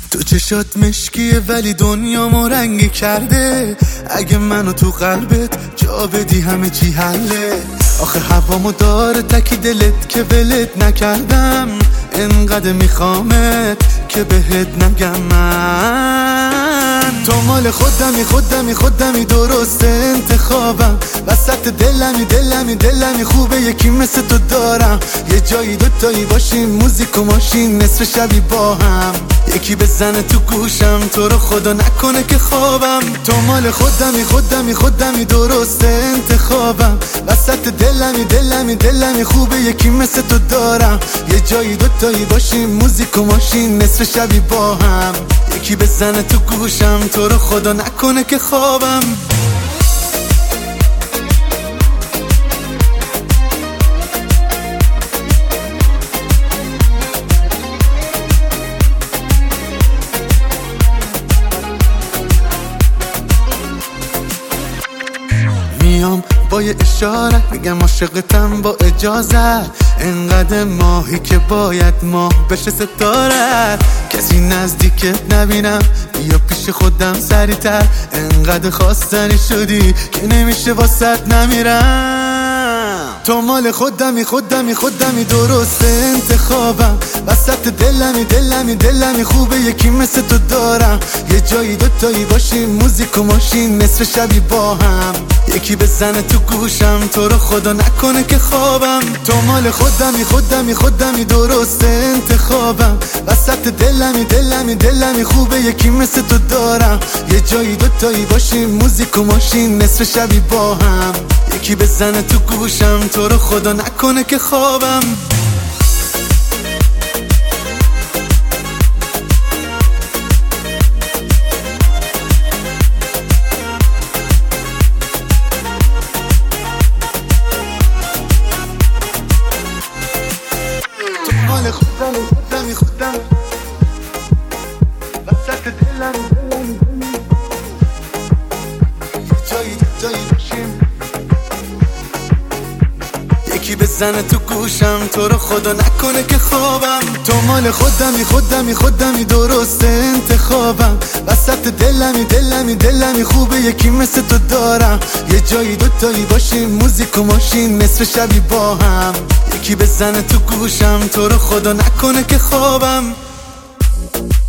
تو چشات مشکیه ولی دنیامو رنگی کرده. اگه منو تو قلبت جا بدی همه چی حله. آخه هوامو داره تکی دلت که ولت نکردم. انقدر میخوامت که بهت نگم من. تو مال خودمی درسته انتخابم. وسط دلمی خوبه یکی مثل تو دارم. یه جایی دوتایی باشیم موزیک و ماشین نصف شبی با هم. یکی بزنه تو گوشم تو رو خدا نکنه که خوابم. تو مال خودمی درسته انتخابم. وسط دلمی خوبه یکی مثل تو دارم. یه جایی دوتایی باشیم موزیک و ماشین نصف شبی با هم. یکی بزنه تو گوشم تو رو خدا نکنه که خوابم. میام با یه اشاره میگم عاشقتم با اجازه. انقدر ماهی که باید ماه بشه ستاره. کسی نزدیکت نبینم بیا پیش خودم سریعتر. انقدر خواستنی شدی که نمیشه واسط نمیرم. تو مال خودمی درسته انتخابم. وسط دلمی خوبه یکی مثل تو دارم. یه جایی دوتایی باشیم موزیک و ماشین نصف شبی با هم. یکی بزنه تو گوشم تو رو خدا نکنه که خوابم. تو مال خودمی درسته انتخابم. وسط دلمی خوبه یکی مثل تو دارم. یه جایی دوتایی باشیم موزیک و ماشین نصف شبی با هم. یکی بزنه تو گوشم تو رو خدا نکنه که خوابم. مال خودمی وسط دلمی جایی باشیم. یکی بزنه تو گوشم تو رو خدا نکنه که خوابم. تو مال خودمی درسته انتخابم. وسط دلمی خوبه یکی مثل تو دارم. یه جایی دوتایی باشیم موزیک و ماشین نصف شبی با هم. یکی بزنه تو گوشم تو رو خدا نکنه که خوابم.